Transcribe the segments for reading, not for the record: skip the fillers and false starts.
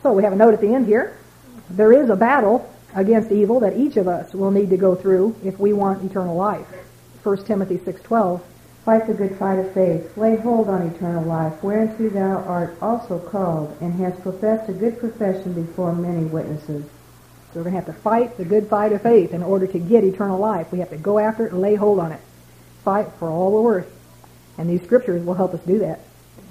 So we have a note at the end here. There is a battle against evil that each of us will need to go through if we want eternal life. 1 Timothy 6:12. Fight the good fight of faith. Lay hold on eternal life, whereunto thou art also called, and hast professed a good profession before many witnesses. So we're going to have to fight the good fight of faith in order to get eternal life. We have to go after it and lay hold on it. Fight for all we're worth. And these scriptures will help us do that.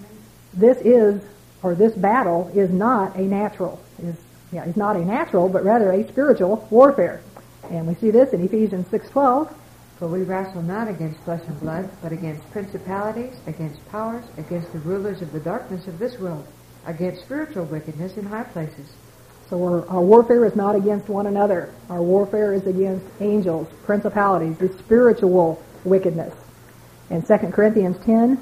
This battle is not a natural. It's not a natural, but rather a spiritual warfare. And we see this in Ephesians 6:12. For we wrestle not against flesh and blood, but against principalities, against powers, against the rulers of the darkness of this world, against spiritual wickedness in high places. So our warfare is not against one another. Our warfare is against angels, principalities, the spiritual wickedness. In 2 Corinthians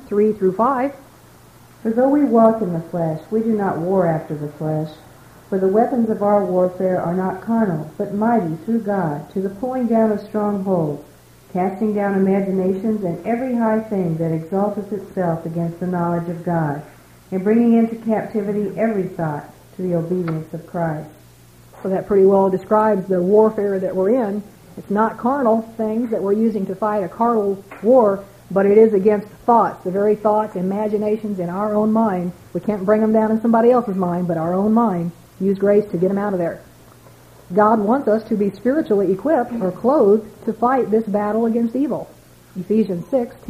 10:3-5, For though we walk in the flesh, we do not war after the flesh. For the weapons of our warfare are not carnal, but mighty through God, to the pulling down of strongholds, casting down imaginations and every high thing that exalteth itself against the knowledge of God, and bringing into captivity every thought to the obedience of Christ. So that pretty well describes the warfare that we're in. It's not carnal things that we're using to fight a carnal war, but it is against thoughts, the very thoughts, imaginations in our own mind. We can't bring them down in somebody else's mind, but our own mind. Use grace to get them out of there. God wants us to be spiritually equipped or clothed to fight this battle against evil. Ephesians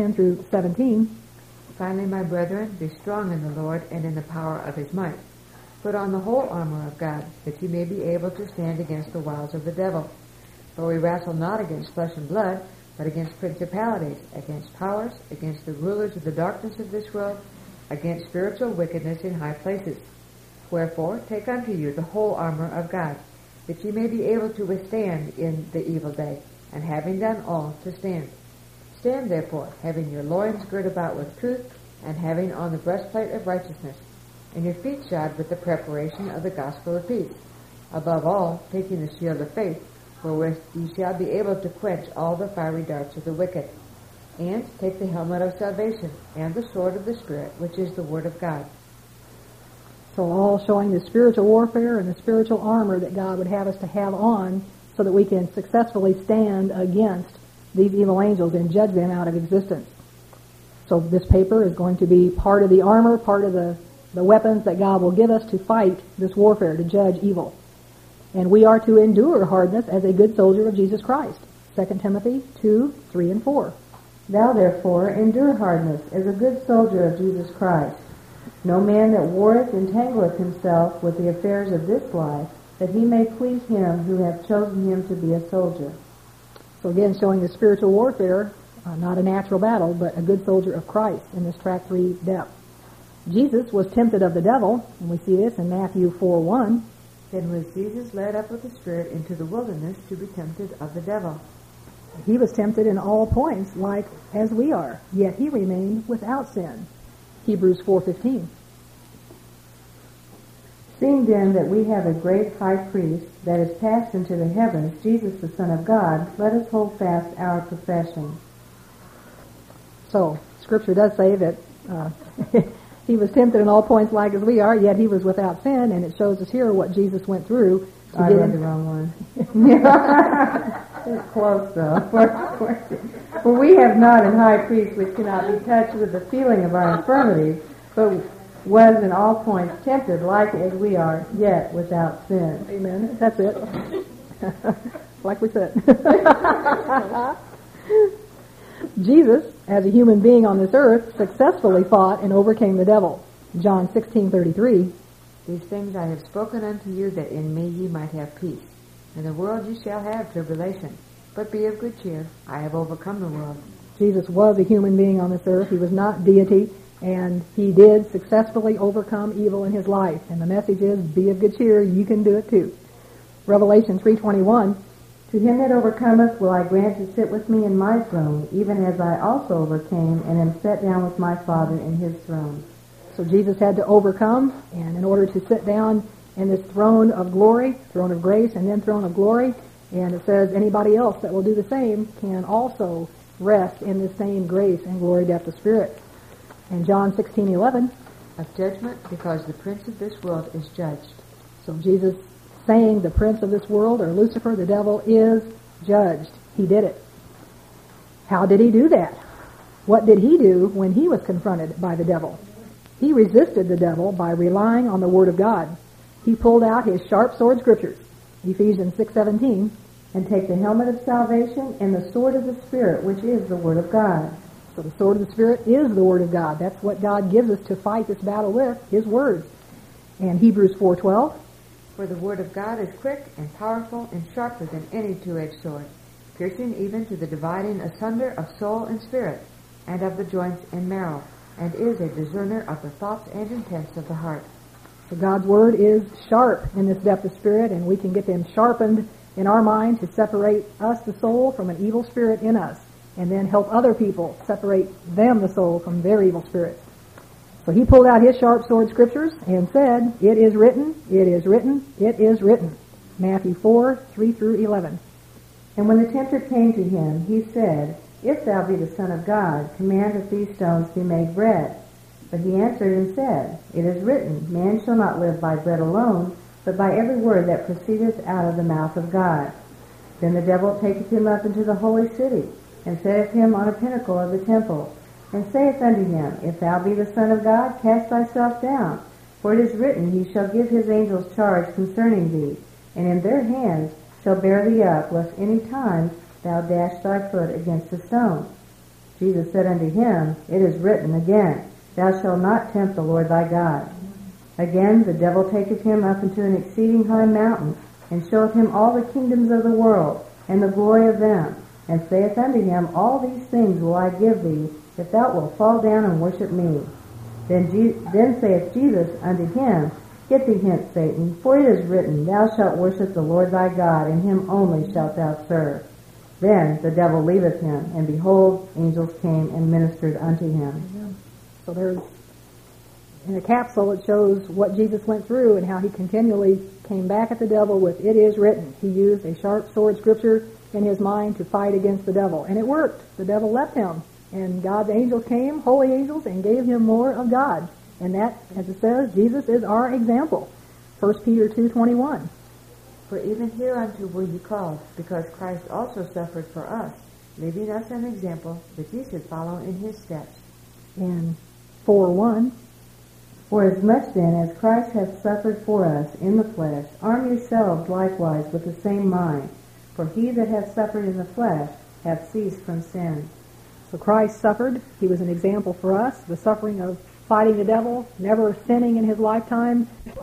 6:10-17. Finally, my brethren, be strong in the Lord and in the power of his might. Put on the whole armor of God, that you may be able to stand against the wiles of the devil. For we wrestle not against flesh and blood, but against principalities, against powers, against the rulers of the darkness of this world, against spiritual wickedness in high places. Wherefore, take unto you the whole armor of God, that ye may be able to withstand in the evil day, and having done all, to stand. Stand therefore, having your loins girt about with truth, and having on the breastplate of righteousness, and your feet shod with the preparation of the gospel of peace. Above all, taking the shield of faith, wherewith ye shall be able to quench all the fiery darts of the wicked. And take the helmet of salvation, and the sword of the Spirit, which is the word of God. So all showing the spiritual warfare and the spiritual armor that God would have us to have on so that we can successfully stand against these evil angels and judge them out of existence. So this paper is going to be part of the armor, part of the weapons that God will give us to fight this warfare, to judge evil. And we are to endure hardness as a good soldier of Jesus Christ. 2 Timothy 2:3-4. Thou therefore endure hardness as a good soldier of Jesus Christ. No man that warreth entangleth himself with the affairs of this life, that he may please him who hath chosen him to be a soldier. So again, showing the spiritual warfare, not a natural battle, but a good soldier of Christ in this track 3 depth. Jesus was tempted of the devil, and we see this in Matthew 4:1. Then was Jesus led up of the Spirit into the wilderness to be tempted of the devil. He was tempted in all points, like as we are, yet he remained without sin. Hebrews 4:15. Seeing then that we have a great high priest that is passed into the heavens, Jesus the Son of God, let us hold fast our profession. So, Scripture does say that he was tempted in all points like as we are, yet he was without sin, and it shows us here what Jesus went through. I read the wrong one. It's close, though. For we have not an high priest which cannot be touched with the feeling of our infirmities, but was in all points tempted like as we are, yet without sin. Amen. That's it. Like we said. Jesus, as a human being on this earth, successfully fought and overcame the devil. John 16:33. These things I have spoken unto you, that in me ye might have peace. In the world ye shall have tribulation, but be of good cheer. I have overcome the world. Jesus was a human being on this earth. He was not deity, and he did successfully overcome evil in his life. And the message is, be of good cheer, you can do it too. Revelation 3:21. To him that overcometh will I grant to sit with me in my throne, even as I also overcame and am set down with my Father in his throne. So Jesus had to overcome, and in order to sit down in this throne of glory, throne of grace, and then throne of glory, and it says anybody else that will do the same can also rest in the same grace and glory, depth of spirit. And John 16:11. Of judgment, because the prince of this world is judged. So Jesus saying the prince of this world, or Lucifer, the devil, is judged. He did it. How did he do that? What did he do when he was confronted by the devil? He resisted the devil by relying on the Word of God. He pulled out his sharp sword scriptures, Ephesians 6:17, and take the helmet of salvation and the sword of the Spirit, which is the Word of God. So the sword of the Spirit is the Word of God. That's what God gives us to fight this battle with, His Word. And Hebrews 4:12, For the word of God is quick and powerful and sharper than any two-edged sword, piercing even to the dividing asunder of soul and spirit, and of the joints and marrow, and is a discerner of the thoughts and intents of the heart. So God's Word is sharp in this depth of spirit, and we can get them sharpened in our mind to separate us, the soul, from an evil spirit in us, and then help other people separate them, the soul, from their evil spirits. So he pulled out his sharp sword scriptures and said, "It is written, it is written, it is written." Matthew 4:3-11. And when the tempter came to him, he said, If thou be the Son of God, command that these stones be made bread. But he answered and said, It is written, Man shall not live by bread alone, but by every word that proceedeth out of the mouth of God. Then the devil taketh him up into the holy city, and setteth him on a pinnacle of the temple, and saith unto him, If thou be the Son of God, cast thyself down. For it is written, He shall give his angels charge concerning thee, and in their hands shall bear thee up, lest any time thou dash thy foot against a stone. Jesus said unto him, It is written again, Thou shalt not tempt the Lord thy God. Again the devil taketh him up into an exceeding high mountain, and showeth him all the kingdoms of the world, and the glory of them, and saith unto him, All these things will I give thee, if thou wilt fall down and worship me. Then saith Jesus unto him, Get thee hence, Satan, for it is written, Thou shalt worship the Lord thy God, and him only shalt thou serve. Then the devil leaveth him, and behold, angels came and ministered unto him. So there's, in a capsule, it shows what Jesus went through and how he continually came back at the devil with, It is written. He used a sharp sword scripture in his mind to fight against the devil. And it worked. The devil left him. And God's angels came, holy angels, and gave him more of God. And that, as it says, Jesus is our example. 1 Peter 2:21. For even hereunto were ye called, because Christ also suffered for us, leaving us an example that ye should follow in his steps. And 4:1. For as much then as Christ hath suffered for us in the flesh, arm yourselves likewise with the same mind. For he that hath suffered in the flesh hath ceased from sin. So Christ suffered. He was an example for us. The suffering of fighting the devil, never sinning in his lifetime,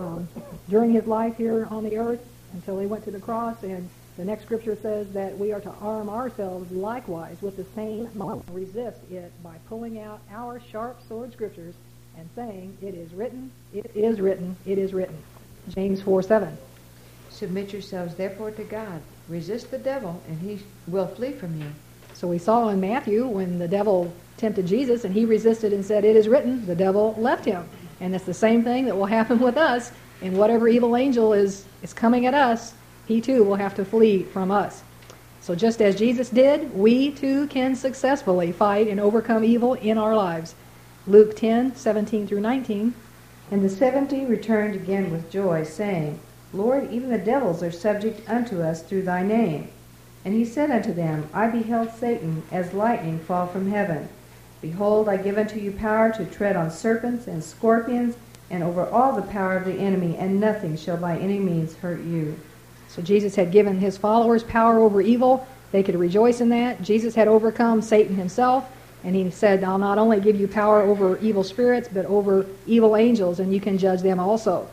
during his life here on the earth until he went to the cross. And the next scripture says that we are to arm ourselves likewise with the same mind. Resist it by pulling out our sharp sword scriptures and saying, It is written, it is written, it is written. James 4:7. Submit yourselves therefore to God. Resist the devil, and he will flee from you. So we saw in Matthew when the devil tempted Jesus and he resisted and said, It is written, the devil left him. And it's the same thing that will happen with us. And whatever evil angel is coming at us, he too will have to flee from us. So just as Jesus did, we too can successfully fight and overcome evil in our lives. Luke 10:17-19. And the 70 returned again with joy, saying, Lord, even the devils are subject unto us through thy name. And he said unto them, I beheld Satan as lightning fall from heaven. Behold, I give unto you power to tread on serpents and scorpions, and over all the power of the enemy, and nothing shall by any means hurt you. So Jesus had given his followers power over evil. They could rejoice in that. Jesus had overcome Satan himself, and he said, I'll not only give you power over evil spirits, but over evil angels, and you can judge them also.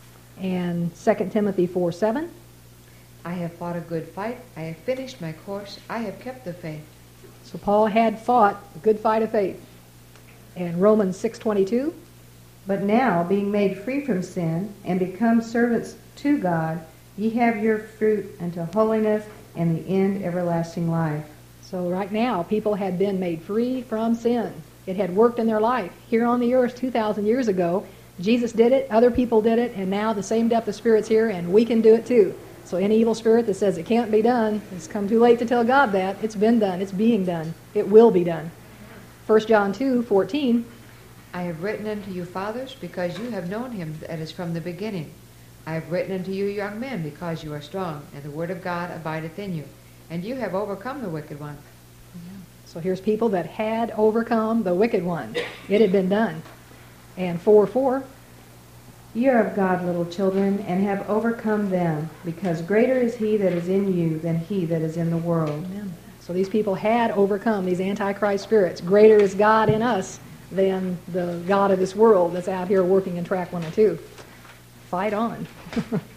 And 2 Timothy 4:7. I have fought a good fight. I have finished my course. I have kept the faith. So Paul had fought a good fight of faith. And Romans 6:22. But now, being made free from sin, and become servants to God, ye have your fruit unto holiness, and the end everlasting life. So right now, people had been made free from sin. It had worked in their life. Here on the earth 2,000 years ago, Jesus did it, other people did it, and now the same depth of spirit's here, and we can do it too. So any evil spirit that says it can't be done, it's come too late to tell God that. It's been done. It's being done. It will be done. 1 John 2:14. I have written unto you, fathers, because you have known him that is from the beginning. I have written unto you, young men, because you are strong, and the word of God abideth in you, and you have overcome the wicked one. So here's people that had overcome the wicked one. It had been done. And 4:4. Ye are of God, little children, and have overcome them, because greater is he that is in you than he that is in the world. Amen. So these people had overcome these antichrist spirits. Greater is God in us than the God of this world that's out here working in track 102. Fight on.